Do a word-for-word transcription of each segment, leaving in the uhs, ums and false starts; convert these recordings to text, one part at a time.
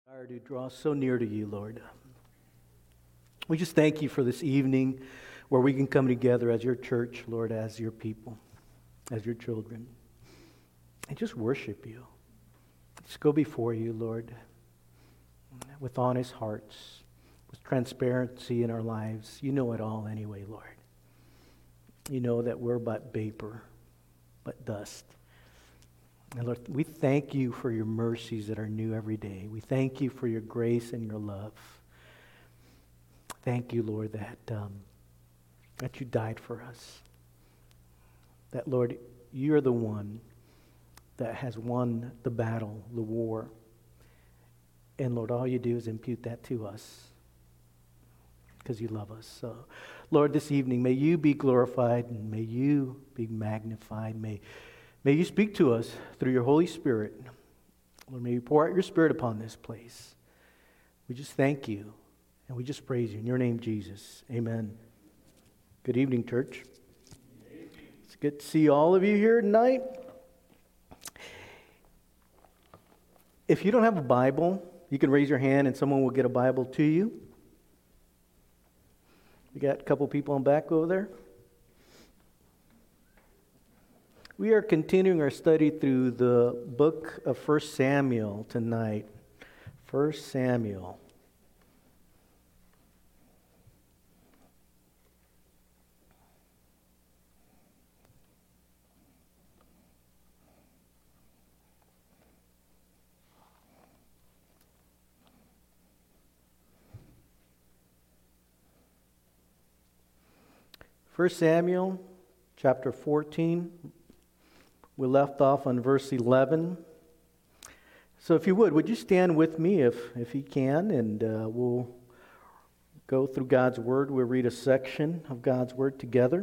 Desire to draw so near to you, Lord. We just thank you for this evening where we can come together as your church, Lord, as your people, as your children, and just worship you. Just go before you, Lord, with honest hearts, with transparency in our lives. You know it all anyway, Lord. You know that we're but vapor, but dust. And Lord, we thank you for your mercies that are new every day. We thank you for your grace and your love. Thank you, Lord, that um, that you died for us. That, Lord, you're the one that has won the battle, the war. And, Lord, all you do is impute that to us because you love us. So, Lord, this evening, may you be glorified and may you be magnified. May May you speak to us through your Holy Spirit. Lord, may you pour out your Spirit upon this place. We just thank you, and we just praise you. In your name, Jesus. Amen. Good evening, church. It's good to see all of you here tonight. If you don't have a Bible, you can raise your hand, and someone will get a Bible to you. We got a couple people in back over there. We are continuing our study through the book of First Samuel tonight. First Samuel. First Samuel, chapter fourteen. We left off on verse eleven. So if you would, would you stand with me if, if you can, and uh, we'll go through God's Word. We'll read a section of God's Word together.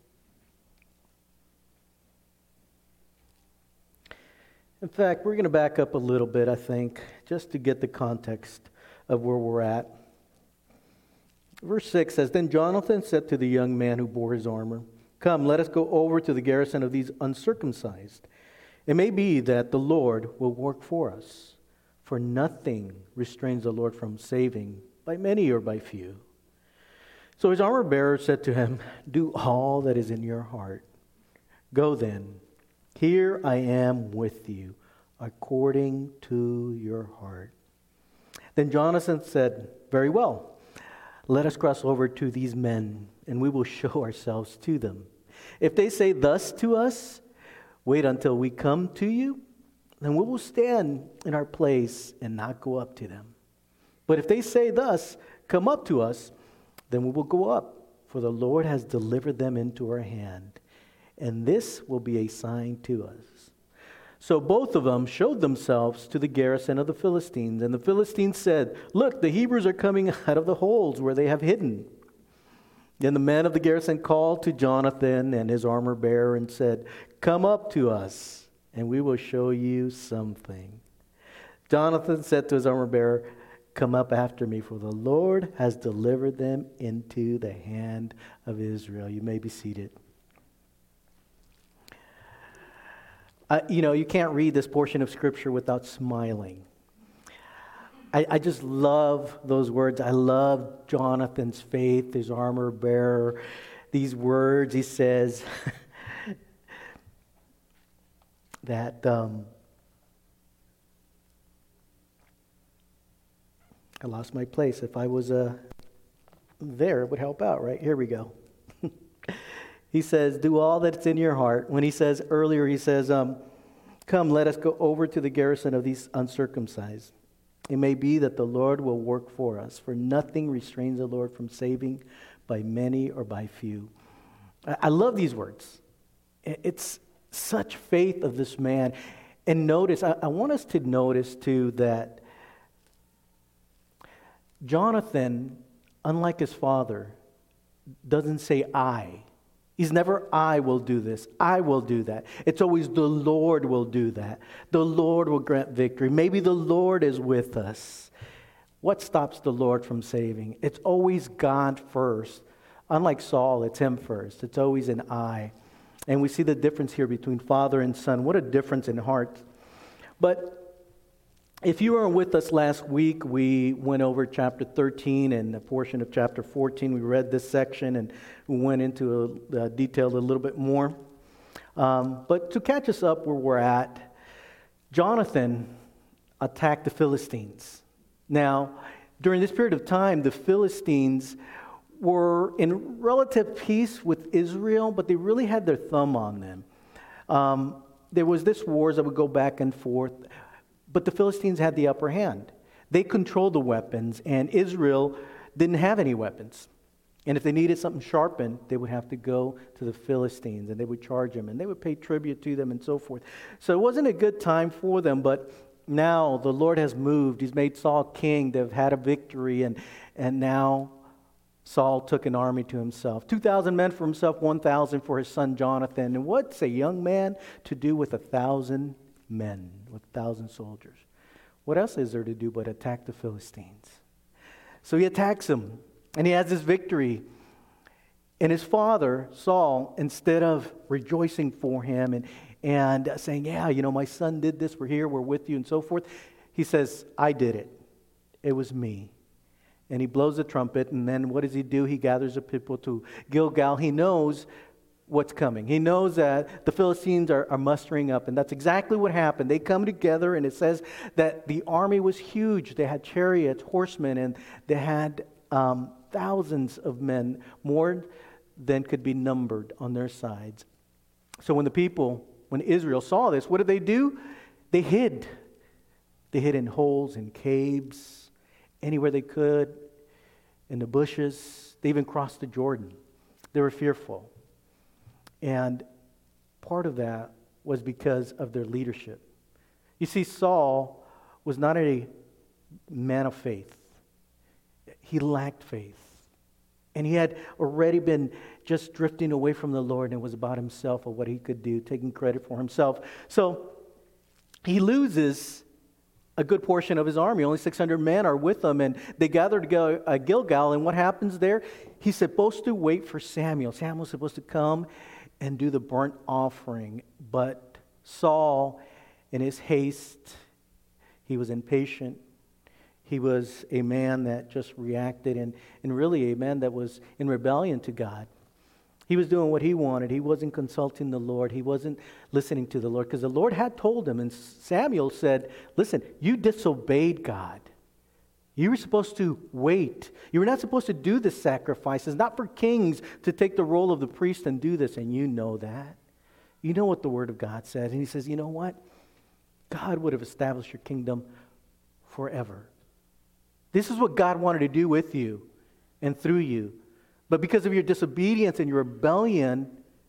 In fact, we're going to back up a little bit, I think, just to get the context of where we're at. Verse six says, Then Jonathan said to the young man who bore his armor, Come, let us go over to the garrison of these uncircumcised. It may be that the Lord will work for us, for nothing restrains the Lord from saving, by many or by few. So his armor bearer said to him, Do all that is in your heart. Go then, here I am with you, according to your heart. Then Jonathan said, Very well, let us cross over to these men, and we will show ourselves to them. If they say thus to us, Wait until we come to you, then we will stand in our place and not go up to them. But if they say thus, Come up to us, then we will go up, for the Lord has delivered them into our hand, and this will be a sign to us. So both of them showed themselves to the garrison of the Philistines, and the Philistines said, Look, the Hebrews are coming out of the holes where they have hidden. Then the men of the garrison called to Jonathan and his armor bearer and said, Come up to us, and we will show you something. Jonathan said to his armor bearer, Come up after me, for the Lord has delivered them into the hand of Israel. You may be seated. Uh, you know, you can't read this portion of Scripture without smiling. I, I just love those words. I love Jonathan's faith, his armor bearer. These words, he says that um, I lost my place. If I was uh, there, it would help out, right? Here we go. He says, do all that's in your heart. When he says earlier, he says, um, come, let us go over to the garrison of these uncircumcised. It may be that the Lord will work for us, for nothing restrains the Lord from saving by many or by few. I love these words. It's such faith of this man. And notice, I want us to notice too that Jonathan, unlike his father, doesn't say I. He's never, I will do this. I will do that. It's always the Lord will do that. The Lord will grant victory. Maybe the Lord is with us. What stops the Lord from saving? It's always God first. Unlike Saul, it's him first. It's always an I. And we see the difference here between father and son. What a difference in heart. But If you were with us last week, we went over chapter thirteen and a portion of chapter fourteen. We read this section and we went into a, a detail a little bit more. Um, but to catch us up where we're at, Jonathan attacked the Philistines. Now, during this period of time, the Philistines were in relative peace with Israel, but they really had their thumb on them. Um, there was this wars that would go back and forth. But the Philistines had the upper hand. They controlled the weapons, and Israel didn't have any weapons. And if they needed something sharpened, they would have to go to the Philistines, and they would charge them, and they would pay tribute to them, and so forth. So it wasn't a good time for them, but now the Lord has moved. He's made Saul king. They've had a victory, and, and now Saul took an army to himself. two thousand men for himself, one thousand for his son Jonathan. And what's a young man to do with a thousand men, with a thousand soldiers? What else is there to do but attack the Philistines? So he attacks them, and he has this victory. And his father, Saul, instead of rejoicing for him and, and saying, yeah, you know, my son did this, we're here, we're with you, and so forth, he says, I did it. It was me. And he blows the trumpet, and then what does he do? He gathers the people to Gilgal. He knows what's coming. He knows that the Philistines are, are mustering up, and that's exactly what happened. They come together, and it says that the army was huge. They had chariots, horsemen, and they had um, thousands of men, more than could be numbered on their sides. So when the people, when Israel saw this, what did they do? They hid. They hid in holes, in caves, anywhere they could, in the bushes. They even crossed the Jordan. They were fearful. And part of that was because of their leadership. You see, Saul was not a man of faith. He lacked faith. And he had already been just drifting away from the Lord and was about himself or what he could do, taking credit for himself. So he loses a good portion of his army. Only six hundred men are with him, and they gather to go at Gilgal. And what happens there? He's supposed to wait for Samuel. Samuel's supposed to come and do the burnt offering. But Saul, in his haste, he was impatient. He was a man that just reacted, and, and really a man that was in rebellion to God. He was doing what he wanted. He wasn't consulting the Lord. He wasn't listening to the Lord, because the Lord had told him, and Samuel said, listen, you disobeyed God. You were supposed to wait. You were not supposed to do the sacrifices, not for kings to take the role of the priest and do this, and you know that. You know what the Word of God says. And he says, you know what? God would have established your kingdom forever. This is what God wanted to do with you and through you. But because of your disobedience and your rebellion,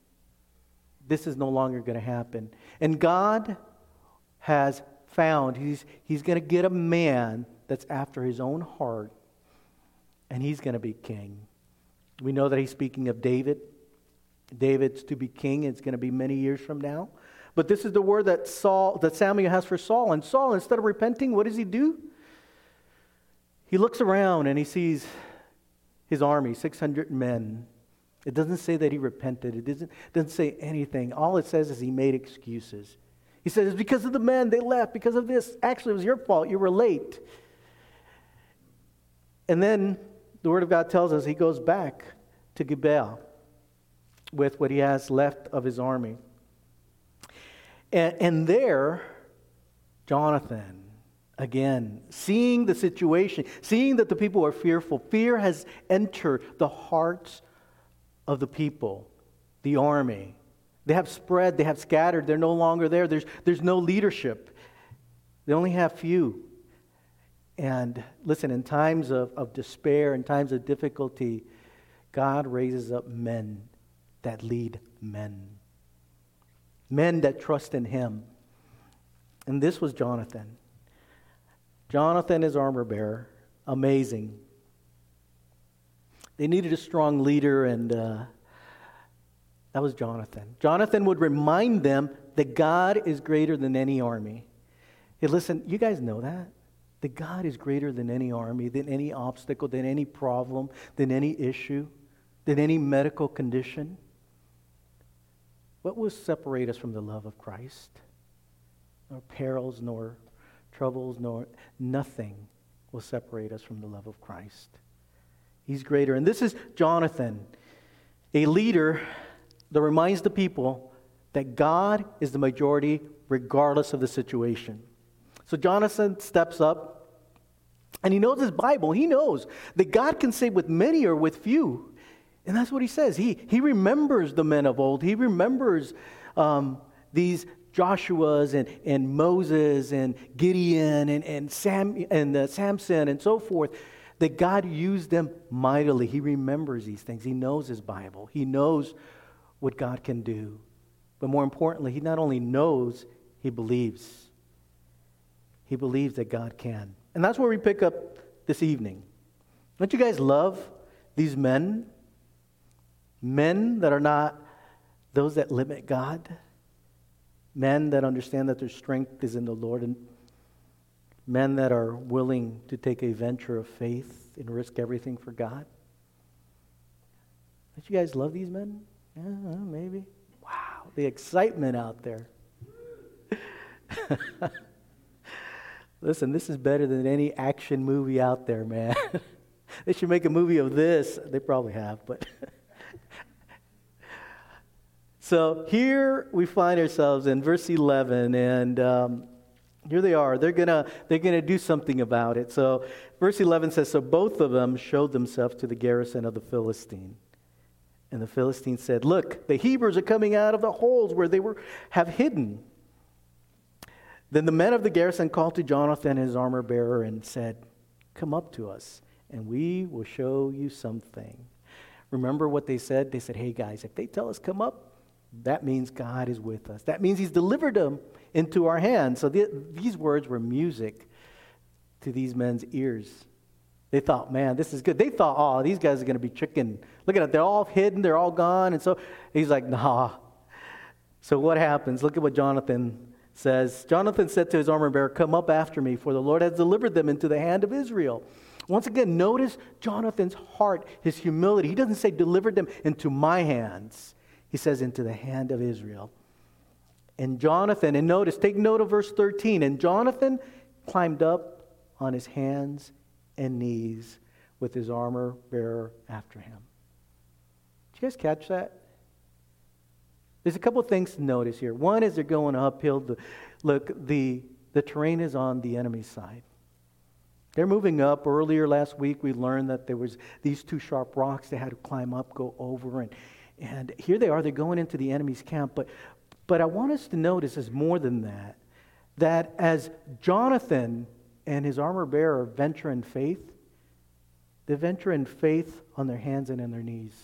this is no longer going to happen. And God has found, He's, he's going to get a man that's after His own heart, and he's going to be king. We know that He's speaking of David. David's to be king. It's going to be many years from now. But this is the word that Saul, that Samuel has for Saul. And Saul, instead of repenting, what does he do? He looks around and he sees his army, six hundred men. It doesn't say that he repented. It doesn't, doesn't say anything. All it says is he made excuses. He says, it's because of the men, they left, because of this. Actually, it was your fault. You were late. And then the Word of God tells us he goes back to Gibeah with what he has left of his army. And, and there, Jonathan, again, seeing the situation, seeing that the people are fearful, fear has entered the hearts of the people, the army. They have spread, they have scattered, they're no longer there. There's, there's no leadership. They only have few. And listen, in times of, of despair, in times of difficulty, God raises up men that lead men. Men that trust in Him. And this was Jonathan. Jonathan is armor bearer. Amazing. They needed a strong leader, and uh, that was Jonathan. Jonathan would remind them that God is greater than any army. Hey, listen, you guys know that? That God is greater than any army, than any obstacle, than any problem, than any issue, than any medical condition. What will separate us from the love of Christ? Nor perils, nor troubles, nor nothing will separate us from the love of Christ. He's greater. And this is Jonathan, a leader that reminds the people that God is the majority regardless of the situation. So Jonathan steps up, and he knows his Bible. He knows that God can save with many or with few. And that's what he says. He, he remembers the men of old. He remembers um, these Joshua's and, and Moses and Gideon and, and, Sam, and uh, Samson and so forth, that God used them mightily. He remembers these things. He knows his Bible. He knows what God can do. But more importantly, he not only knows, he believes. He believes that God can. And that's where we pick up this evening. Don't you guys love these men? Men that are not those that limit God. Men that understand that their strength is in the Lord. And men that are willing to take a venture of faith and risk everything for God. Don't you guys love these men? Yeah, well, maybe. Wow, the excitement out there. Listen, this is better than any action movie out there, man. They should make a movie of this. They probably have, but... So here we find ourselves in verse eleven, and um, here they are. They're gonna they're gonna do something about it. So verse eleven says, "So both of them showed themselves to the garrison of the Philistine, and the Philistine said, 'Look, the Hebrews are coming out of the holes where they were have hidden.' Then the men of the garrison called to Jonathan, his armor bearer, and said, 'Come up to us, and we will show you something.'" Remember what they said? They said, "Hey guys, if they tell us come up, that means God is with us. That means he's delivered them into our hands." So the, these words were music to these men's ears. They thought, man, this is good. They thought, oh, these guys are going to be chicken. Look at it. They're all hidden. They're all gone. And so he's like, nah. So what happens? Look at what Jonathan says. Jonathan said to his armor bearer, "Come up after me, for the Lord has delivered them into the hand of Israel." Once again, notice Jonathan's heart, his humility. He doesn't say delivered them into my hands. He says, into the hand of Israel. And Jonathan, and notice, take note of verse thirteen. And Jonathan climbed up on his hands and knees with his armor bearer after him. Did you guys catch that? There's a couple of things to notice here. One is they're going uphill. The, look, the, the terrain is on the enemy's side. They're moving up. Earlier last week, we learned that there was these two sharp rocks they had to climb up, go over, and And here they are, they're going into the enemy's camp. But, but I want us to notice is more than that. That as Jonathan and his armor bearer venture in faith, they venture in faith on their hands and on their knees.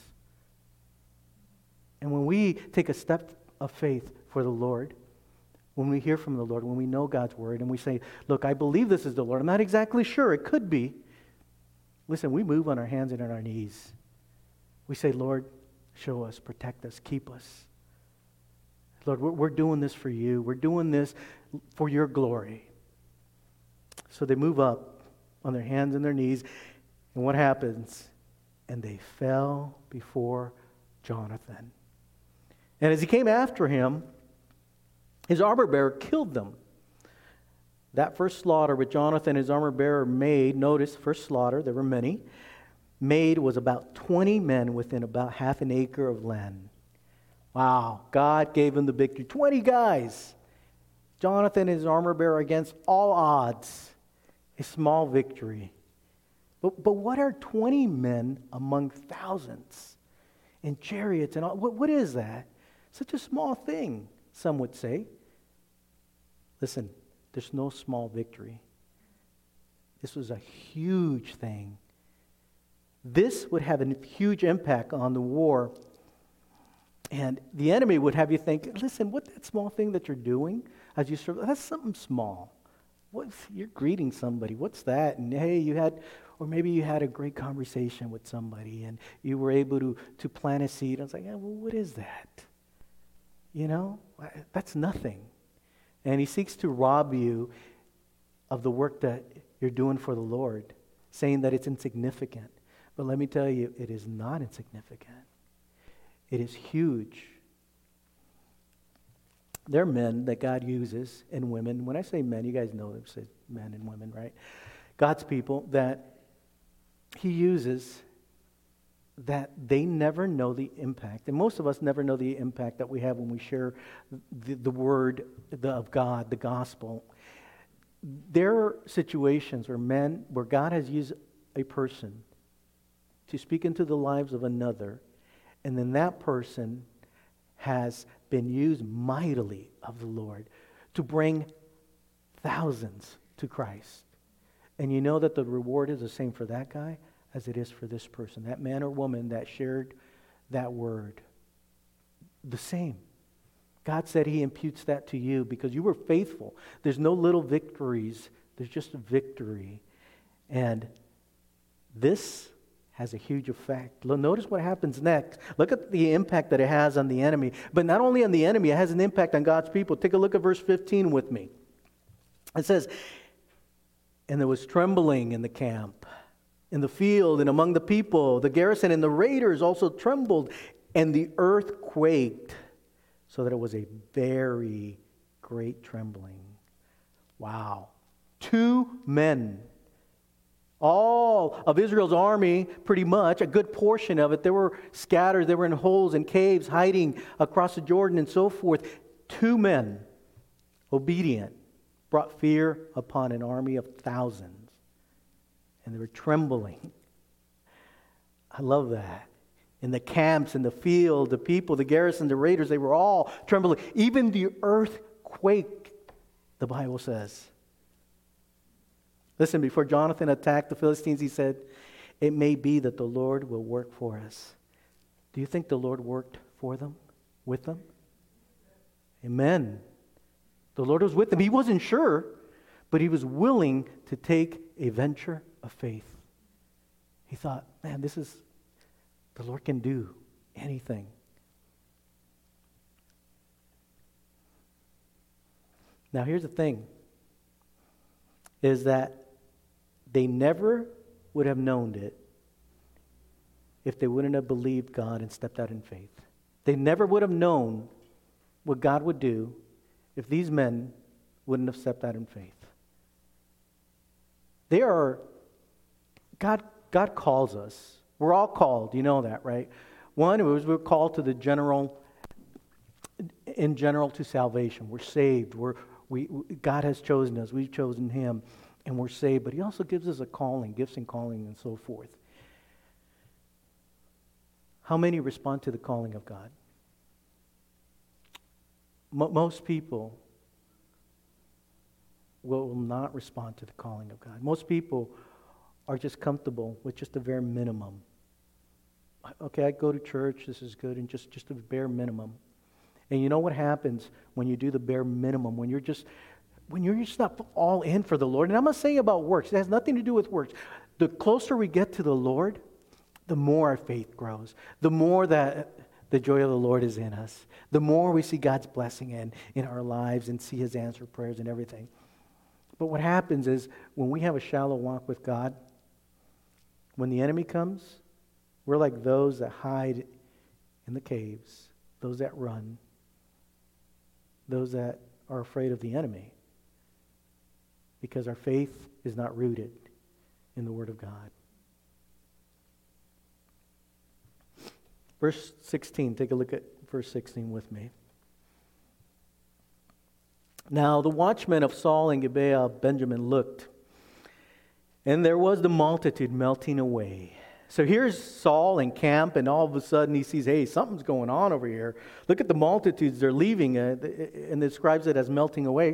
And when we take a step of faith for the Lord, when we hear from the Lord, when we know God's word, and we say, look, I believe this is the Lord. I'm not exactly sure. It could be. Listen, we move on our hands and on our knees. We say, Lord, show us, protect us, keep us. Lord, we're, we're doing this for you. We're doing this for your glory. So they move up on their hands and their knees. And what happens? And they fell before Jonathan. And as he came after him, his armor bearer killed them. That first slaughter with Jonathan, his armor bearer made, notice, first slaughter, there were many, made was about twenty men within about half an acre of land. Wow, God gave him the victory. twenty guys. Jonathan, his armor bearer, against all odds. A small victory. But, but what are twenty men among thousands? And chariots and all. What, what is that? Such a small thing, some would say. Listen, there's no small victory. This was a huge thing. This would have a huge impact on the war. And the enemy would have you think, listen, what that small thing that you're doing as you serve, that's something small. What, you're greeting somebody. What's that? And hey, you had, or maybe you had a great conversation with somebody and you were able to, to plant a seed. I was like, yeah, well, what is that? You know, that's nothing. And he seeks to rob you of the work that you're doing for the Lord, saying that it's insignificant. But let me tell you, it is not insignificant. It is huge. There are men that God uses, and women. When I say men, you guys know them. Say men and women, right? God's people that he uses that they never know the impact. And most of us never know the impact that we have when we share the, the word the, of God, the gospel. There are situations where men, where God has used a person to speak into the lives of another, and then that person has been used mightily of the Lord to bring thousands to Christ. And you know that the reward is the same for that guy as it is for this person, that man or woman that shared that word. The same. God said he imputes that to you because you were faithful. There's no little victories. There's just a victory. And this has a huge effect. Notice what happens next. Look at the impact that it has on the enemy. But not only on the enemy, it has an impact on God's people. Take a look at verse fifteen with me. It says, and there was trembling in the camp, in the field, and among the people. The garrison and the raiders also trembled, and the earth quaked, so that it was a very great trembling. Wow. Two men. All of Israel's army, pretty much, a good portion of it, they were scattered. They were in holes and caves, hiding across the Jordan and so forth. Two men, obedient, brought fear upon an army of thousands. And they were trembling. I love that. In the camps, in the field, the people, the garrison, the raiders, they were all trembling. Even the earth quaked, the Bible says. Listen, before Jonathan attacked the Philistines, he said, it may be that the Lord will work for us. Do you think the Lord worked for them, with them? Amen. The Lord was with them. He wasn't sure, but he was willing to take a venture of faith. He thought, man, this is, the Lord can do anything. Now here's the thing, is that they never would have known it if they wouldn't have believed God and stepped out in faith. They never would have known what God would do if these men wouldn't have stepped out in faith. They are, God, God calls us. We're all called, you know that, right? One, it was we're called to the general, in general to salvation. We're saved. We're, we, God has chosen us. We've chosen him. And we're saved, but he also gives us a calling, gifts and calling and so forth. How many respond to the calling of God? M- most people will not respond to the calling of God. Most people are just comfortable with just the bare minimum. Okay, I go to church, this is good, and just, just the bare minimum. And you know what happens when you do the bare minimum, when you're just... When you're just not all in for the Lord, and I'm not saying about works, it has nothing to do with works. The closer we get to the Lord, the more our faith grows. The more that the joy of the Lord is in us. The more we see God's blessing in, in our lives and see his answered prayers and everything. But what happens is when we have a shallow walk with God, when the enemy comes, we're like those that hide in the caves, those that run, those that are afraid of the enemy. Because our faith is not rooted in the Word of God. Verse sixteen, take a look at verse sixteen with me. Now the watchmen of Saul and Gibeah of Benjamin looked, and there was the multitude melting away. So here's Saul in camp, and all of a sudden he sees, hey, something's going on over here. Look at the multitudes, they're leaving, uh, and describes it as melting away.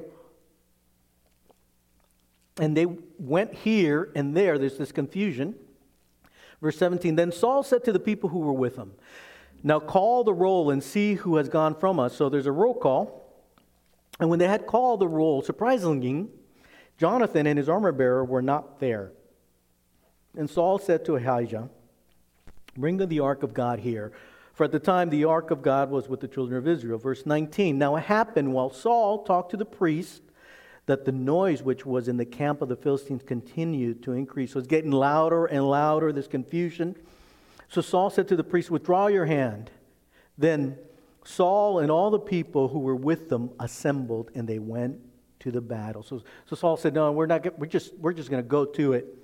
And they went here and there. There's this confusion. Verse seventeen, then Saul said to the people who were with him, now call the roll and see who has gone from us. So there's a roll call. And when they had called the roll, surprisingly, Jonathan and his armor bearer were not there. And Saul said to Ahijah, bring the ark of God here. For at the time the ark of God was with the children of Israel. Verse nineteen, now it happened while Saul talked to the priest that the noise which was in the camp of the Philistines continued to increase. So it's getting louder and louder, this confusion. So Saul said to the priest, withdraw your hand. Then Saul and all the people who were with them assembled, and they went to the battle. So, so Saul said, no, we're not, get, we're just, we're just going to go to it.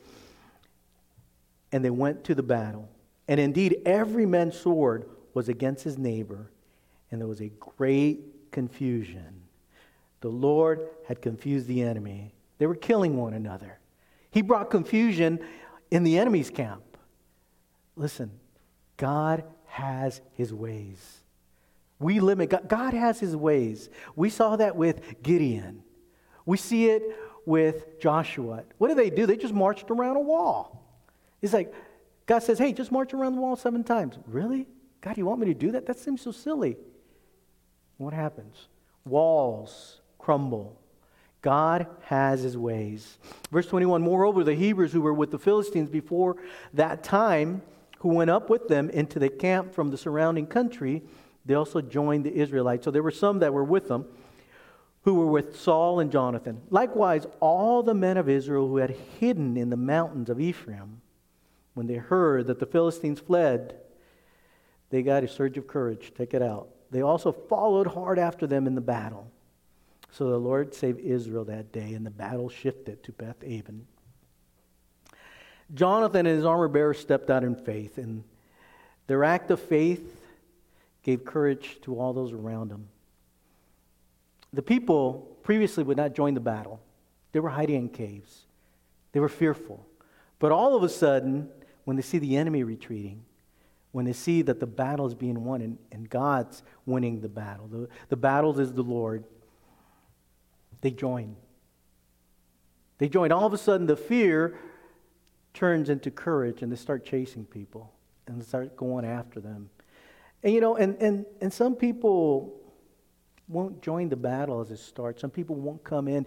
And they went to the battle. And indeed, every man's sword was against his neighbor, and there was a great confusion. The Lord had confused the enemy. They were killing one another. He brought confusion in the enemy's camp. Listen, God has his ways. We limit God. God has his ways. We saw that with Gideon. We see it with Joshua. What did they do? They just marched around a wall. It's like, God says, hey, just march around the wall seven times. Really? God, you want me to do that? That seems so silly. What happens? Walls crumble. God has his ways. Verse twenty-one, moreover, the Hebrews who were with the Philistines before that time, who went up with them into the camp from the surrounding country, they also joined the Israelites. So there were some that were with them, who were with Saul and Jonathan. Likewise, all the men of Israel who had hidden in the mountains of Ephraim, when they heard that the Philistines fled, they got a surge of courage. Take it out. They also followed hard after them in the battle. So the Lord saved Israel that day, and the battle shifted to Beth Aven. Jonathan and his armor bearer stepped out in faith, and their act of faith gave courage to all those around them. The people previously would not join the battle. They were hiding in caves. They were fearful. But all of a sudden, when they see the enemy retreating, when they see that the battle is being won and, and God's winning the battle, the, the battle is the Lord, they join. They join. All of a sudden, the fear turns into courage, and they start chasing people and they start going after them. And you know, and, and, and some people won't join the battle as it starts. Some people won't come in.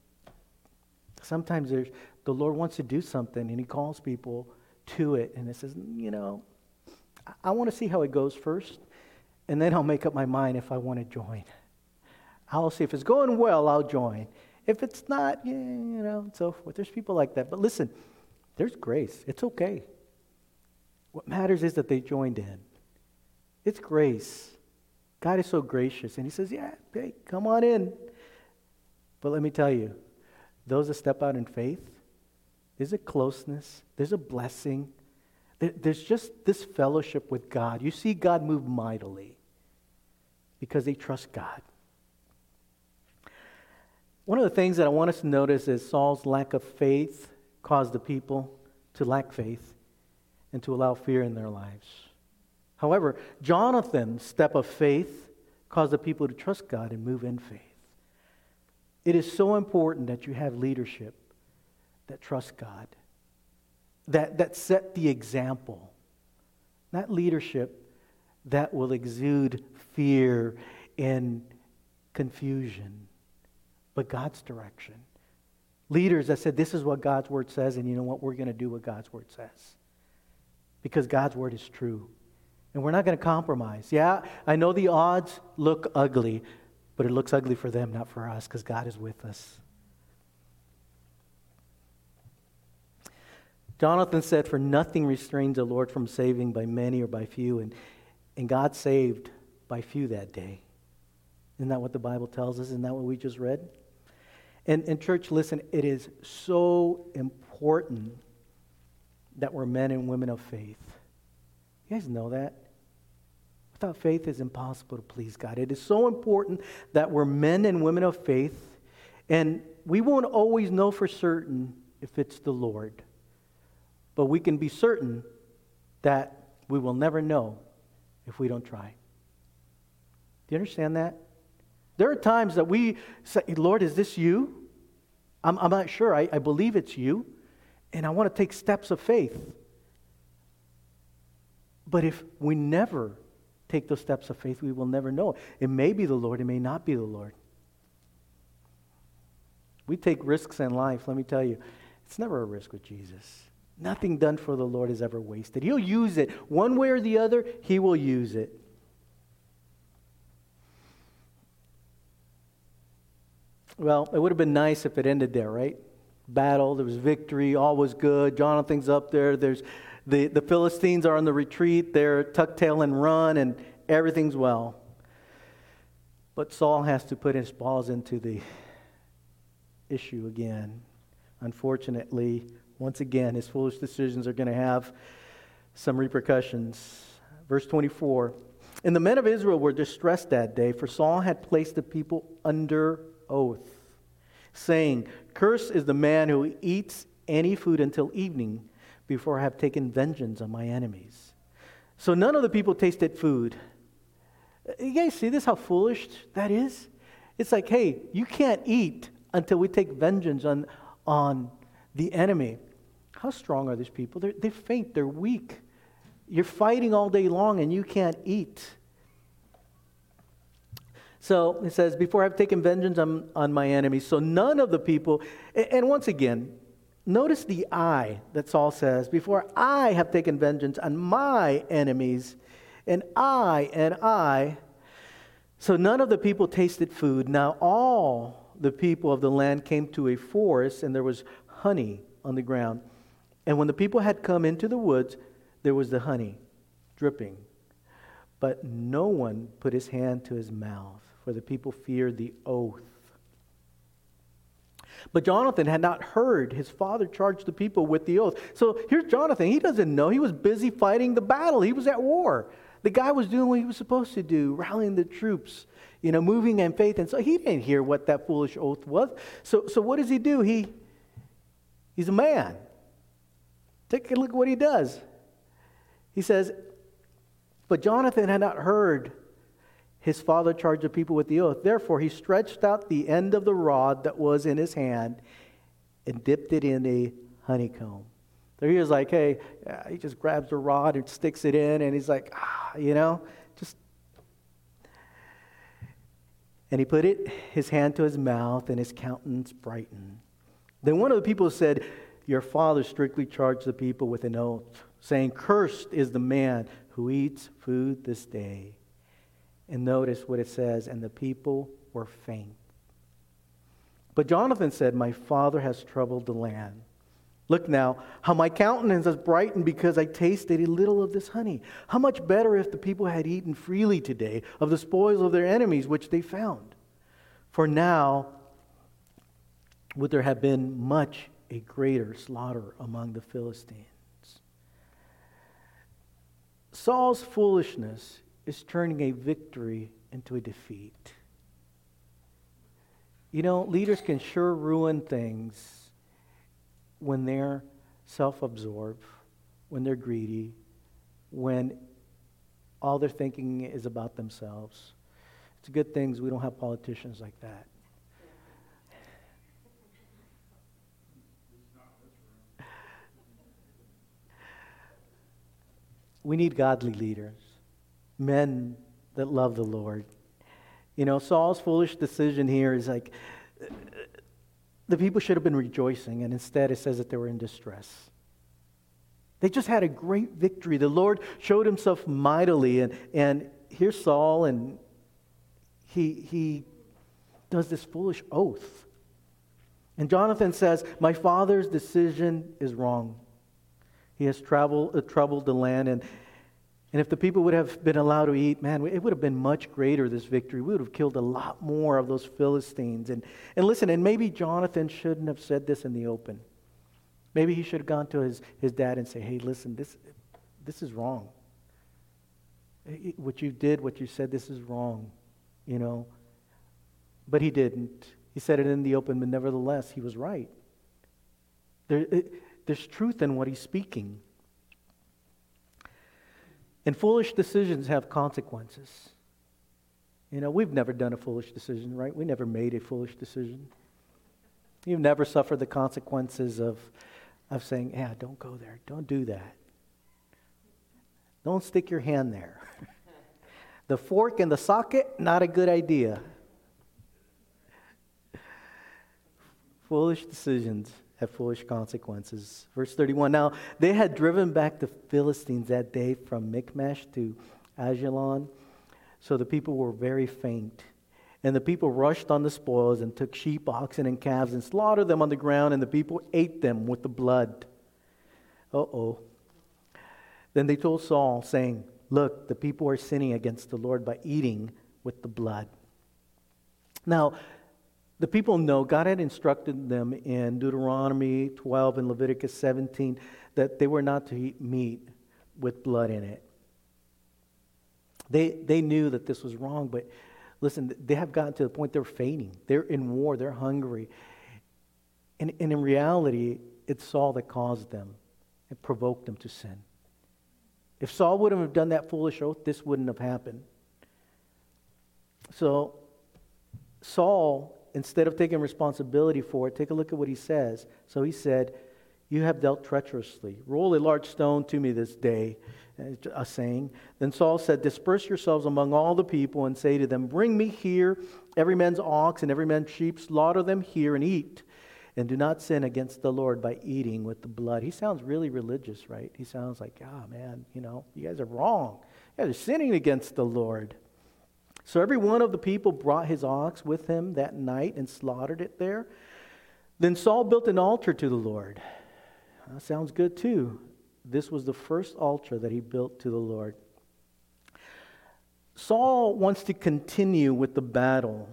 Sometimes there's the Lord wants to do something, and he calls people to it, and it says, you know, I, I want to see how it goes first, and then I'll make up my mind if I want to join. I'll see if it's going well, I'll join. If it's not, yeah, you know, and so forth. There's people like that. But listen, there's grace. It's okay. What matters is that they joined in. It's grace. God is so gracious. And he says, yeah, hey, come on in. But let me tell you, those that step out in faith, there's a closeness. There's a blessing. There's just this fellowship with God. You see God move mightily because they trust God. One of the things that I want us to notice is Saul's lack of faith caused the people to lack faith and to allow fear in their lives. However, Jonathan's step of faith caused the people to trust God and move in faith. It is so important that you have leadership that trusts God, that, that set the example, not leadership that will exude fear and confusion, but God's direction. Leaders that said, this is what God's word says, and you know what? We're going to do what God's word says. Because God's word is true. And we're not going to compromise. Yeah, I know the odds look ugly, but it looks ugly for them, not for us, because God is with us. Jonathan said, for nothing restrains the Lord from saving by many or by few. And, and God saved by few that day. Isn't that what the Bible tells us? Isn't that what we just read? And, and church, listen, it is so important that we're men and women of faith. You guys know that? Without faith, it's impossible to please God. It is so important that we're men and women of faith, and we won't always know for certain if it's the Lord, but we can be certain that we will never know if we don't try. Do you understand that? There are times that we say, Lord, is this you? I'm, I'm not sure. I, I believe it's you, and I want to take steps of faith. But if we never take those steps of faith, we will never know. It may be the Lord. It may not be the Lord. We take risks in life. Let me tell you, it's never a risk with Jesus. Nothing done for the Lord is ever wasted. He'll use it. One way or the other, he will use it. Well, it would have been nice if it ended there, right? Battle, there was victory, all was good. Jonathan's up there. There's the, the Philistines are on the retreat. They're tuck tail and run, and everything's well. But Saul has to put his paws into the issue again. Unfortunately, once again, his foolish decisions are going to have some repercussions. Verse twenty-four, and the men of Israel were distressed that day, for Saul had placed the people under oath, saying, cursed is the man who eats any food until evening, before I have taken vengeance on my enemies. So none of the people tasted food. You guys see this, how foolish that is? It's like, hey, you can't eat until we take vengeance on, on the enemy. How strong are these people? They're, they're faint, they're weak. You're fighting all day long and you can't eat. So it says, before I've taken vengeance on, on my enemies. So none of the people, and, and once again, notice the I that Saul says, before I have taken vengeance on my enemies, and I and I. So none of the people tasted food. Now all the people of the land came to a forest, and there was honey on the ground. And when the people had come into the woods, there was the honey dripping. But no one put his hand to his mouth, for the people feared the oath. But Jonathan had not heard his father charge the people with the oath. So here's Jonathan. He doesn't know. He was busy fighting the battle. He was at war. The guy was doing what he was supposed to do, rallying the troops, you know, moving in faith. And so he didn't hear what that foolish oath was. So, so what does he do? He, he's a man. Take a look at what he does. He says, but Jonathan had not heard his father charge the people with the oath. Therefore, he stretched out the end of the rod that was in his hand and dipped it in a honeycomb. So he was like, hey, uh, he just grabs the rod and sticks it in, and he's like, ah, you know, just. And he put it, his hand to his mouth, and his countenance brightened. Then one of the people said, your father strictly charged the people with an oath, saying, cursed is the man who eats food this day. And notice what it says, and the people were faint. But Jonathan said, my father has troubled the land. Look now, how my countenance has brightened because I tasted a little of this honey. How much better if the people had eaten freely today of the spoils of their enemies which they found. For now would there have been much a greater slaughter among the Philistines. Saul's foolishness is turning a victory into a defeat. You know, leaders can sure ruin things when they're self-absorbed, when they're greedy, when all they're thinking is about themselves. It's a good thing we don't have politicians like that. We need godly leaders, men that love the Lord. You know, Saul's foolish decision here is like, the people should have been rejoicing, and instead it says that they were in distress. They just had a great victory. The Lord showed himself mightily, and, and here's Saul, and he, he does this foolish oath. And Jonathan says, my father's decision is wrong. He has traveled, uh, troubled the land, and And if the people would have been allowed to eat, man, it would have been much greater, this victory. We would have killed a lot more of those Philistines. And, and listen, and maybe Jonathan shouldn't have said this in the open. Maybe he should have gone to his, his dad and say, hey, listen, this, this is wrong. What you did, what you said, this is wrong, you know. But he didn't. He said it in the open, but nevertheless, he was right. There, it, there's truth in what he's speaking. And foolish decisions have consequences. You know, we've never done a foolish decision, right? We never made a foolish decision. You've never suffered the consequences of, of saying, yeah, don't go there. Don't do that. Don't stick your hand there. The fork in the socket, not a good idea. Foolish decisions have foolish consequences. Verse thirty-one, now they had driven back the Philistines that day from Michmash to Ajalon, so the people were very faint. And the people rushed on the spoils and took sheep, oxen, and calves and slaughtered them on the ground, and the people ate them with the blood. Uh-oh. Then they told Saul, saying, look, the people are sinning against the Lord by eating with the blood. Now, The people know God had instructed them in Deuteronomy twelve and Leviticus seventeen that they were not to eat meat with blood in it. They, they knew that this was wrong, but listen, they have gotten to the point they're fainting. They're in war. They're hungry. And, and in reality, it's Saul that caused them and provoked them to sin. If Saul wouldn't have done that foolish oath, this wouldn't have happened. So Saul, instead of taking responsibility for it, take a look at what he says. So he said, "You have dealt treacherously. Roll a large stone to me this day," a saying. Then Saul said, "Disperse yourselves among all the people and say to them, bring me here every man's ox and every man's sheep, slaughter them here and eat. And do not sin against the Lord by eating with the blood." He sounds really religious, right? He sounds like, "Ah, man, you know, you guys are wrong. You guys are sinning against the Lord." So every one of the people brought his ox with him that night and slaughtered it there. Then Saul built an altar to the Lord. That sounds good too. This was the first altar that he built to the Lord. Saul wants to continue with the battle.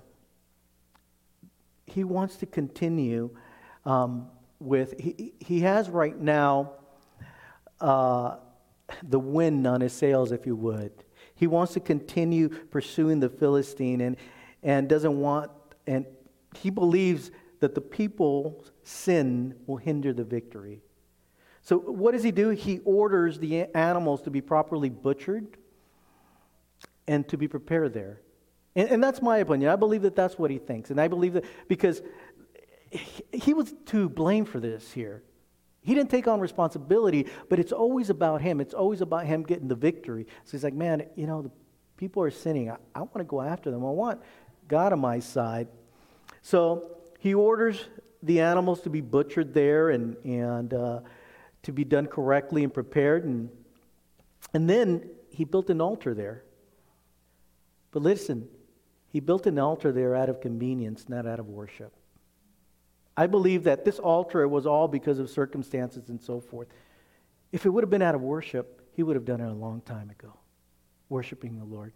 He wants to continue um, with, he, he has right now uh, the wind on his sails, if you would. He wants to continue pursuing the Philistine and, and doesn't want, and he believes that the people's sin will hinder the victory. So what does he do? He orders the animals to be properly butchered and to be prepared there. And, and that's my opinion. I believe that that's what he thinks. And I believe that because he, he was to blame for this here. He didn't take on responsibility, but it's always about him. It's always about him getting the victory. So he's like, man, you know, the people are sinning. I, I want to go after them. I want God on my side. So he orders the animals to be butchered there and, and uh, to be done correctly and prepared. And, and then he built an altar there. But listen, he built an altar there out of convenience, not out of worship. I believe that this altar was all because of circumstances and so forth. If it would have been out of worship, he would have done it a long time ago, worshiping the Lord.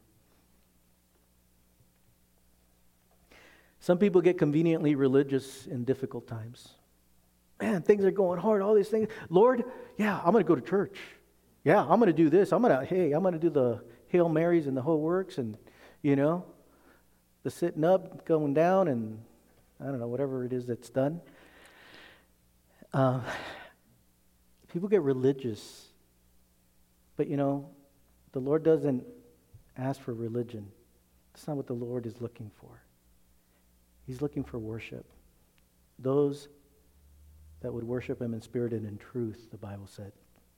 Some people get conveniently religious in difficult times. Man, things are going hard, all these things. Lord, yeah, I'm going to go to church. Yeah, I'm going to do this. I'm going to, hey, I'm going to do the Hail Marys and the whole works and, you know, the sitting up, going down, and I don't know, whatever it is that's done. Uh, people get religious. But, you know, the Lord doesn't ask for religion. That's not what the Lord is looking for. He's looking for worship. Those that would worship Him in spirit and in truth, the Bible said.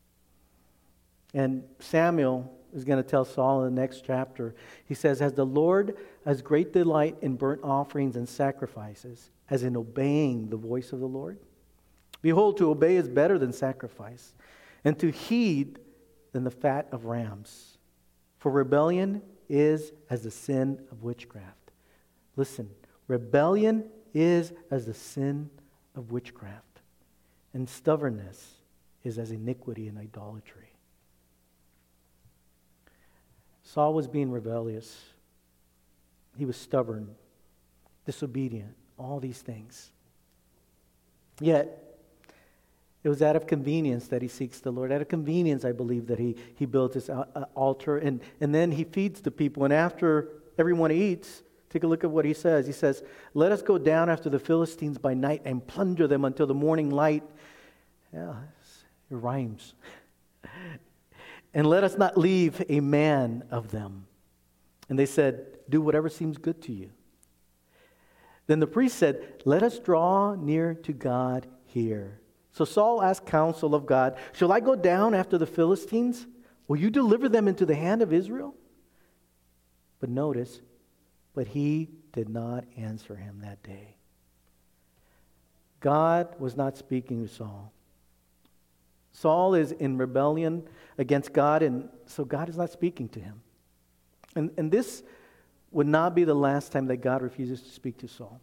And Samuel is going to tell Saul in the next chapter. He says, "As the Lord has great delight in burnt offerings and sacrifices, as in obeying the voice of the Lord. Behold, to obey is better than sacrifice, and to heed than the fat of rams. For rebellion is as the sin of witchcraft." Listen, rebellion is as the sin of witchcraft, and stubbornness is as iniquity and idolatry. Saul was being rebellious. He was stubborn, disobedient, all these things. Yet, it was out of convenience that he seeks the Lord. Out of convenience, I believe, that he, he built this altar. And, and then he feeds the people. And after everyone eats, take a look at what he says. He says, "Let us go down after the Philistines by night and plunder them until the morning light." Yeah, it rhymes. "And let us not leave a man of them." And they said, "Do whatever seems good to you." Then the priest said, "Let us draw near to God here." So Saul asked counsel of God, "Shall I go down after the Philistines? Will you deliver them into the hand of Israel?" But notice, but he did not answer him that day. God was not speaking to Saul. Saul is in rebellion against God, and so God is not speaking to him. And, and this would not be the last time that God refuses to speak to Saul.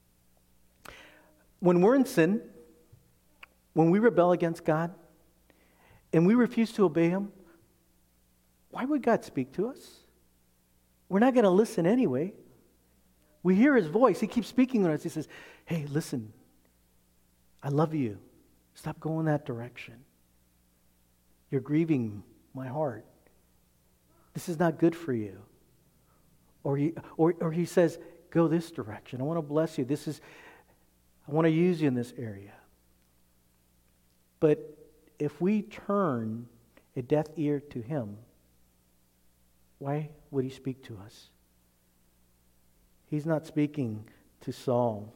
When we're in sin, when we rebel against God, and we refuse to obey Him, why would God speak to us? We're not going to listen anyway. We hear his voice. He keeps speaking to us. He says, hey, listen, I love you. Stop going that direction. You're grieving my heart. This is not good for you. Or he, or, or he says, go this direction. I want to bless you. This is, I want to use you in this area. But if we turn a deaf ear to him, why would he speak to us? He's not speaking to Saul.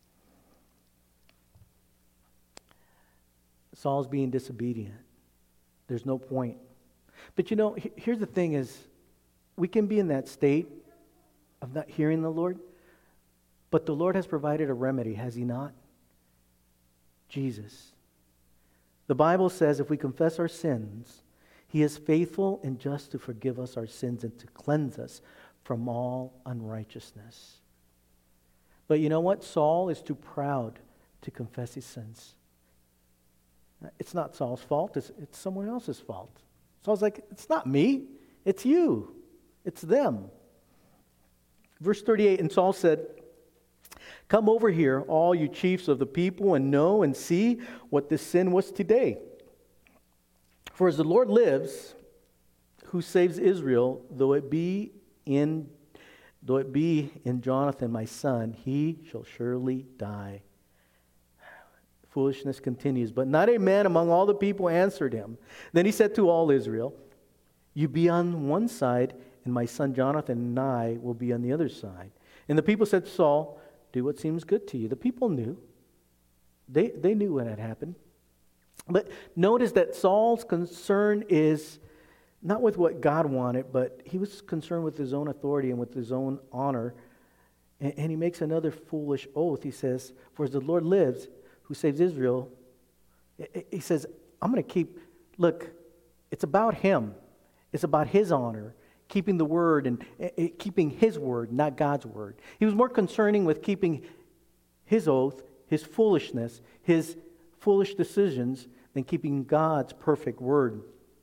Saul's being disobedient. There's no point. But you know, here's the thing is, we can be in that state of not hearing the Lord, but the Lord has provided a remedy, has he not? Jesus. The Bible says if we confess our sins, he is faithful and just to forgive us our sins and to cleanse us from all unrighteousness. But you know what? Saul is too proud to confess his sins. It's not Saul's fault. It's, it's someone else's fault. Saul's like, it's not me. It's you. It's them. Verse thirty-eight, and Saul said, come over here, all you chiefs of the people, and know and see what this sin was today. For as the Lord lives, who saves Israel, though it be in though it be in Jonathan my son, he shall surely die. Foolishness continues, but not a man among all the people answered him. Then he said to all Israel, you be on one side, and my son Jonathan and I will be on the other side. And the people said to Saul, do what seems good to you. The people knew. They, they knew what had happened. But notice that Saul's concern is not with what God wanted, but he was concerned with his own authority and with his own honor. And, and he makes another foolish oath. He says, for as the Lord lives, who saves Israel, he says, I'm going to keep, look, it's about him. It's about his honor, keeping the word and uh, keeping his word, not God's word. He was more concerning with keeping his oath, his foolishness, his foolish decisions, than keeping God's perfect word.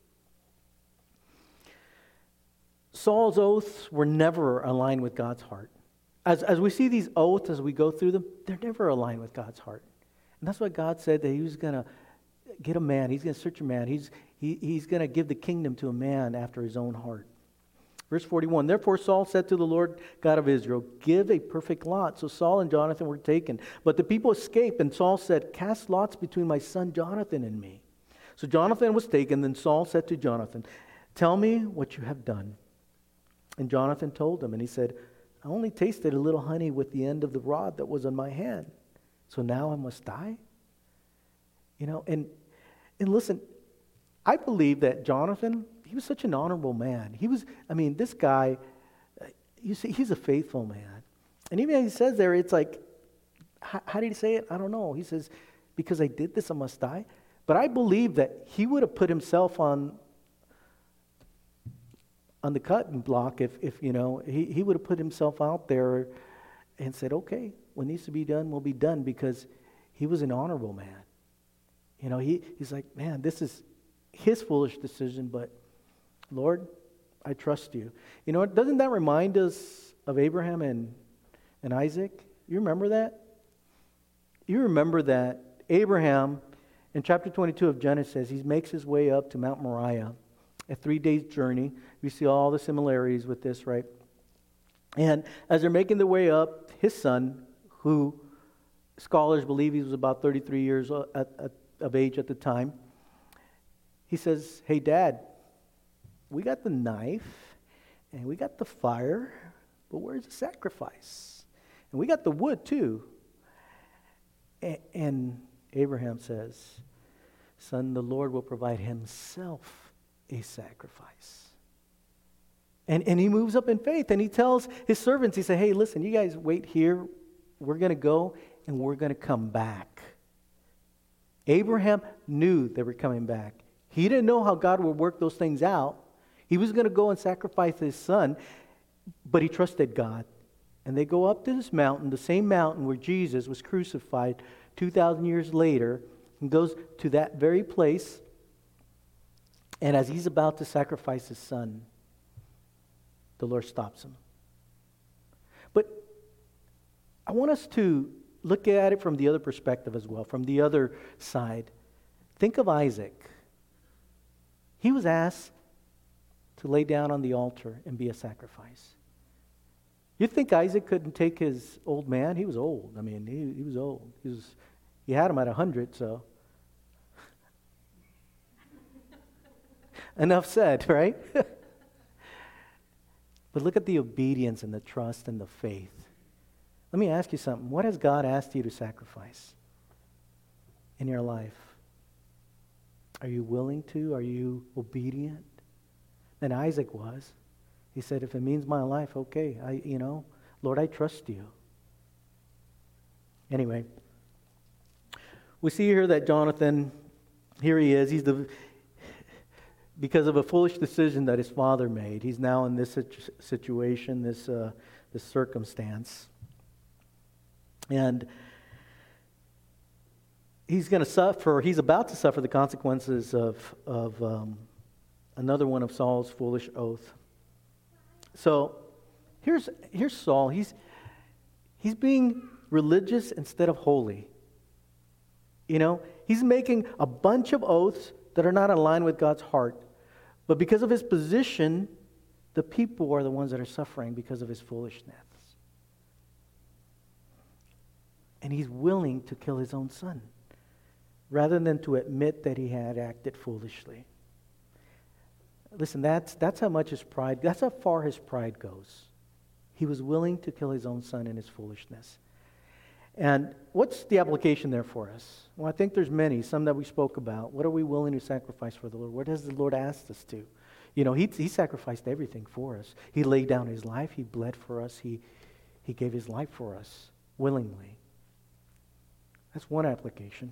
Saul's oaths were never aligned with God's heart. As, as we see these oaths, as we go through them, they're never aligned with God's heart. And that's why God said that he was going to get a man. He's going to search a man. He's, he, he's going to give the kingdom to a man after his own heart. Verse forty-one, therefore Saul said to the Lord God of Israel, give a perfect lot. So Saul and Jonathan were taken. But the people escaped, and Saul said, cast lots between my son Jonathan and me. So Jonathan was taken. Then Saul said to Jonathan, tell me what you have done. And Jonathan told him, and he said, I only tasted a little honey with the end of the rod that was on my hand. So now I must die? You know, and and listen, I believe that Jonathan, he was such an honorable man. He was, I mean, this guy, you see, he's a faithful man. And even he says there, it's like, how, how did he say it? I don't know. He says, because I did this, I must die. But I believe that he would have put himself on on the cutting block if, if you know, he, he would have put himself out there and said, okay, what needs to be done will be done, because he was an honorable man. You know, he, he's like, man, this is his foolish decision, but Lord, I trust you. You know, doesn't that remind us of Abraham and, and Isaac? You remember that? You remember that Abraham, in chapter twenty-two of Genesis, he makes his way up to Mount Moriah, a three days journey. We see all the similarities with this, right? And as they're making their way up, his son, who scholars believe he was about thirty-three years of age at the time, he says, hey, Dad, we got the knife and we got the fire, but where's the sacrifice? And we got the wood too. And, and Abraham says, son, the Lord will provide himself a sacrifice. And, and he moves up in faith, and he tells his servants, he said, hey, listen, you guys wait here. We're going to go and we're going to come back. Abraham knew they were coming back. He didn't know how God would work those things out. He was going to go and sacrifice his son, but he trusted God. And they go up to this mountain, the same mountain where Jesus was crucified two thousand years later, and goes to that very place. And as he's about to sacrifice his son, the Lord stops him. But I want us to look at it from the other perspective as well, from the other side. Think of Isaac. He was asked to lay down on the altar and be a sacrifice. You think Isaac couldn't take his old man? He was old. I mean, he, he was old. He was, he had him at a hundred, so. Enough said, right? But look at the obedience and the trust and the faith. Let me ask you something. What has God asked you to sacrifice in your life? Are you willing to? Are you obedient? And Isaac was. He said, if it means my life, okay. I, you know, Lord, I trust you. Anyway, we see here that Jonathan, here he is. He's the, because of a foolish decision that his father made, he's now in this situ- situation, this uh, this circumstance. And he's going to suffer, he's about to suffer the consequences of, of um, another one of Saul's foolish oath. So here's here's Saul. He's he's being religious instead of holy. You know, he's making a bunch of oaths that are not aligned with God's heart. But because of his position, the people are the ones that are suffering because of his foolishness. And he's willing to kill his own son rather than to admit that he had acted foolishly. Listen, that's that's how much his pride, that's how far his pride goes. He was willing to kill his own son in his foolishness. And what's the application there for us? Well, I think there's many, some that we spoke about. What are we willing to sacrifice for the Lord? What has the Lord asked us to? You know, he, he sacrificed everything for us. He laid down his life. He bled for us. He, he gave his life for us willingly. That's one application.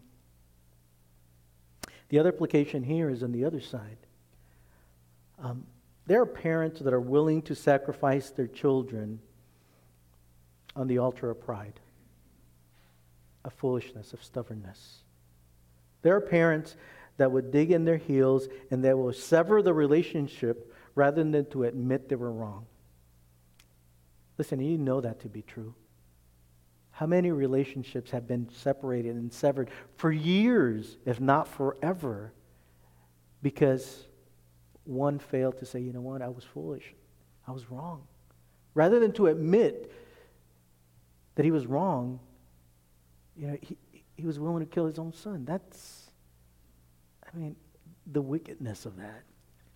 The other application here is on the other side. Um, there are parents that are willing to sacrifice their children on the altar of pride, of foolishness, of stubbornness. There are parents that would dig in their heels and that will sever the relationship rather than to admit they were wrong. Listen, you know that to be true. How many relationships have been separated and severed for years, if not forever, because one failed to say, you know what, I was foolish. I was wrong. Rather than to admit that he was wrong, you know, he, he was willing to kill his own son. That's, I mean, the wickedness of that.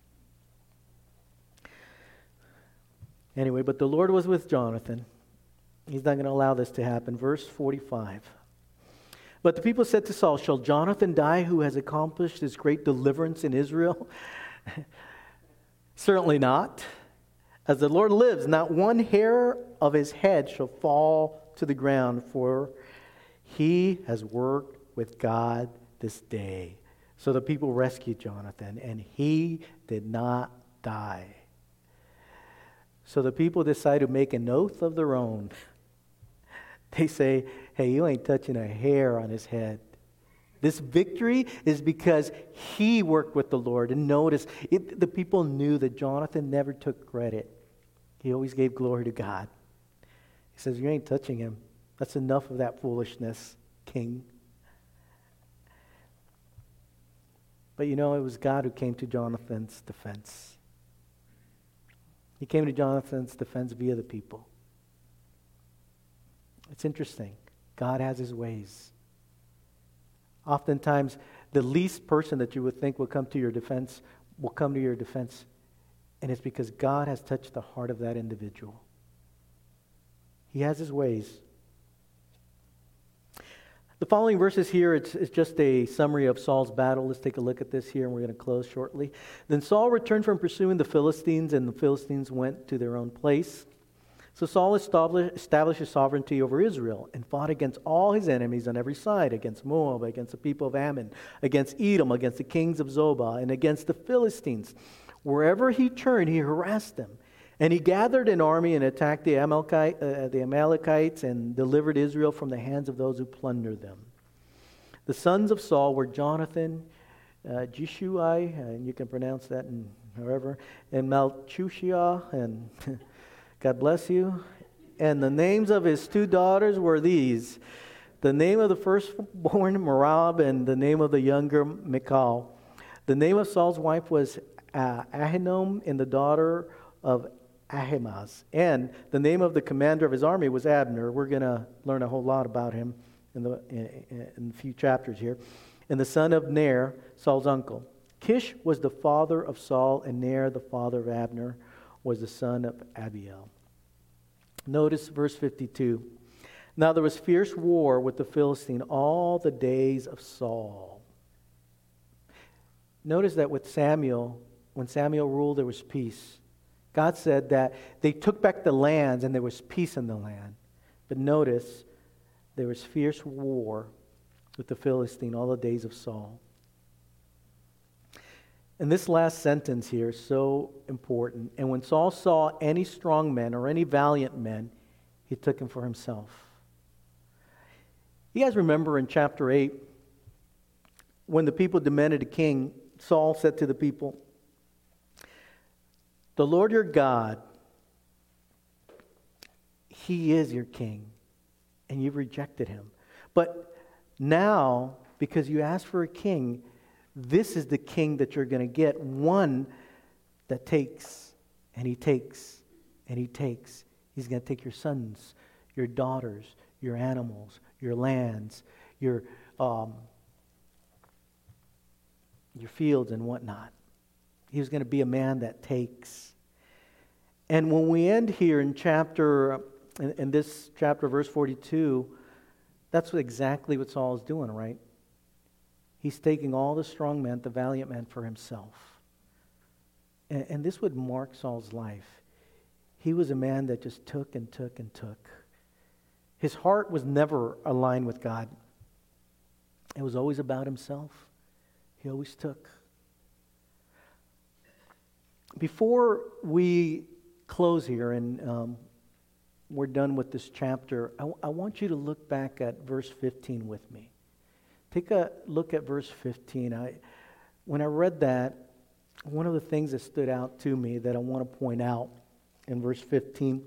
Anyway, but the Lord was with Jonathan. He's not going to allow this to happen. Verse forty-five. But the people said to Saul, shall Jonathan die who has accomplished this great deliverance in Israel? Certainly not. As the Lord lives, not one hair of his head shall fall to the ground, for he has worked with God this day. So the people rescued Jonathan, and he did not die. So the people decide to make an oath of their own. They say, hey, you ain't touching a hair on his head. This victory is because he worked with the Lord. And notice, it, the people knew that Jonathan never took credit. He always gave glory to God. He says, you ain't touching him. That's enough of that foolishness, king. But you know, it was God who came to Jonathan's defense. He came to Jonathan's defense via the people. It's interesting. God has his ways. Oftentimes, the least person that you would think will come to your defense will come to your defense, and it's because God has touched the heart of that individual. He has his ways. The following verses here, it's, it's just a summary of Saul's battle. Let's take a look at this here, and we're going to close shortly. Then Saul returned from pursuing the Philistines, and the Philistines went to their own place. So Saul established his sovereignty over Israel and fought against all his enemies on every side, against Moab, against the people of Ammon, against Edom, against the kings of Zobah, and against the Philistines. Wherever he turned, he harassed them. And he gathered an army and attacked the, Amalekite, uh, the Amalekites and delivered Israel from the hands of those who plundered them. The sons of Saul were Jonathan, uh, Jishui, and you can pronounce that in however, and Malchushiah, and God bless you, And the names of his two daughters were these: the name of the firstborn, Merab, and the name of the younger, Michal. The name of Saul's wife was uh, Ahinoam, and the daughter of Ahimaaz. And the name of the commander of his army was Abner. We're going to learn a whole lot about him in, the, in, in a few chapters here. And the son of Ner, Saul's uncle. Kish was the father of Saul, and Ner, the father of Abner, was the son of Abiel. Notice verse fifty-two. Now there was fierce war with the Philistine all the days of Saul. Notice that with Samuel, when Samuel ruled, there was peace. God said that they took back the lands and there was peace in the land. But notice, there was fierce war with the Philistine all the days of Saul. And this last sentence here is so important. And when Saul saw any strong men or any valiant men, he took him for himself. You guys remember in chapter eight, when the people demanded a king, Saul said to the people, "The Lord your God, He is your king, and you've rejected Him. But now, because you asked for a king, this is the king that you're going to get, one that takes, and he takes, and he takes. He's going to take your sons, your daughters, your animals, your lands, your um, your fields and whatnot. He was going to be a man that takes." And when we end here in chapter, in, in this chapter, verse forty-two, that's what exactly what Saul is doing, right? He's taking all the strong men, the valiant men, for himself. And, and this would mark Saul's life. He was a man that just took and took and took. His heart was never aligned with God. It was always about himself. He always took. Before we close here and um, we're done with this chapter, I, I want you to look back at verse fifteen with me. Take a look at verse fifteen. I, when I read that, one of the things that stood out to me that I want to point out in verse fifteen.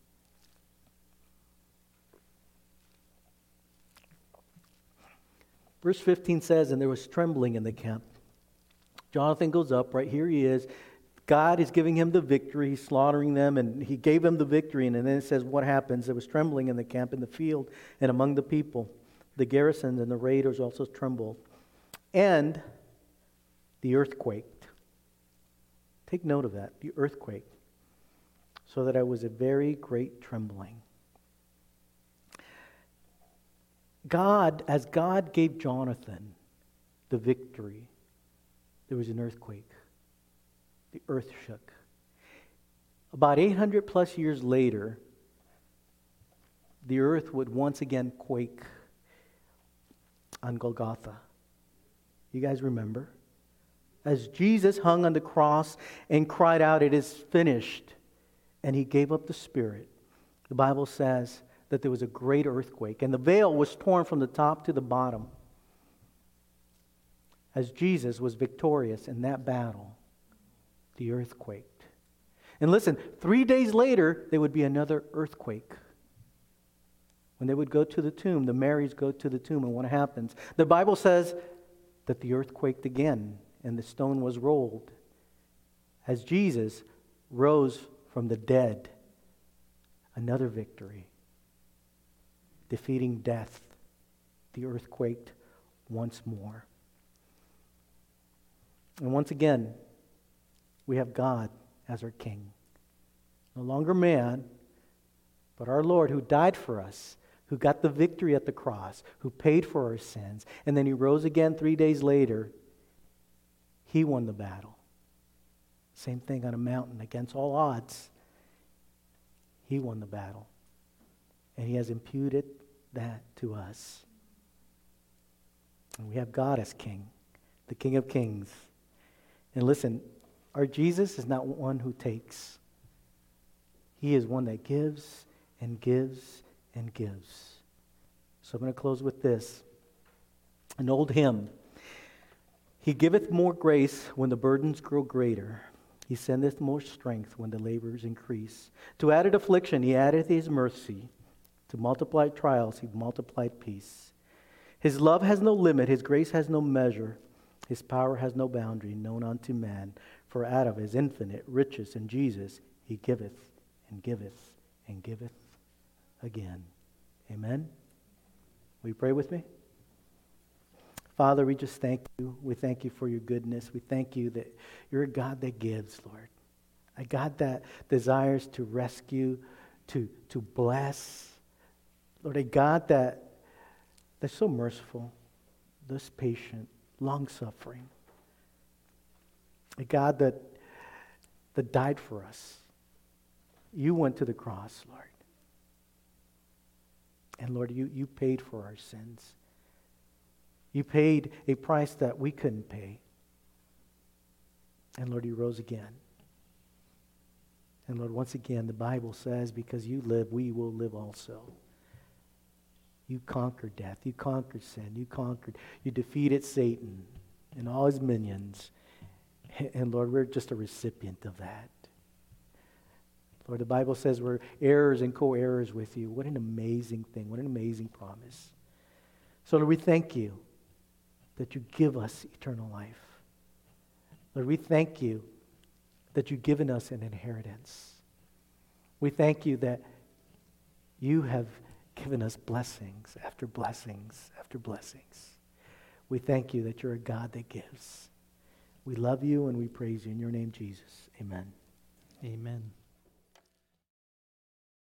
Verse fifteen says, "And there was trembling in the camp." Jonathan goes up, right here he is. God is giving him the victory. He's slaughtering them, and he gave him the victory. And then it says what happens. There was trembling in the camp, in the field, and among the people. The garrisons and the raiders also trembled. And the earth quaked. Take note of that, the earthquake. So that it was a very great trembling. God, as God gave Jonathan the victory, there was an earthquake. The earth shook. About eight hundred plus years later, the earth would once again quake on Golgotha. You guys remember? As Jesus hung on the cross and cried out, "It is finished," and he gave up the spirit, the Bible says that there was a great earthquake, and the veil was torn from the top to the bottom. As Jesus was victorious in that battle, the earth quaked. And listen, three days later, there would be another earthquake. When they would go to the tomb, the Marys go to the tomb, and what happens? The Bible says that the earth quaked again, and the stone was rolled. As Jesus rose from the dead, another victory. Defeating death, the earth quaked once more. And once again, we have God as our King. No longer man, but our Lord who died for us, who got the victory at the cross, who paid for our sins, and then he rose again three days later. He won the battle. Same thing on a mountain against all odds. He won the battle. And he has imputed that to us. And we have God as King, the King of Kings. And listen, our Jesus is not one who takes. He is one that gives and gives and gives. So I'm going to close with this. An old hymn. "He giveth more grace when the burdens grow greater. He sendeth more strength when the labors increase. To added affliction, he addeth his mercy. To multiplied trials, he multiplied peace. His love has no limit. His grace has no measure. His power has no boundary known unto man. For out of his infinite riches in Jesus, he giveth and giveth and giveth again. Amen. Will you pray with me? Father, we just thank you. We thank you for your goodness. We thank you that you're a God that gives, Lord. A God that desires to rescue, to, to bless. Lord, a God that that's so merciful, thus patient, long-suffering. A God that, that died for us. You went to the cross, Lord. And Lord, you, you paid for our sins. You paid a price that we couldn't pay. And Lord, you rose again. And Lord, once again, the Bible says, because you live, we will live also. You conquered death. You conquered sin. You conquered, you defeated Satan and all his minions. And Lord, we're just a recipient of that. Lord, the Bible says we're heirs and co-heirs with you. What an amazing thing. What an amazing promise. So Lord, we thank you that you give us eternal life. Lord, we thank you that you've given us an inheritance. We thank you that you have given us blessings after blessings after blessings. We thank you that you're a God that gives. We love you and we praise you. In your name, Jesus. Amen. Amen.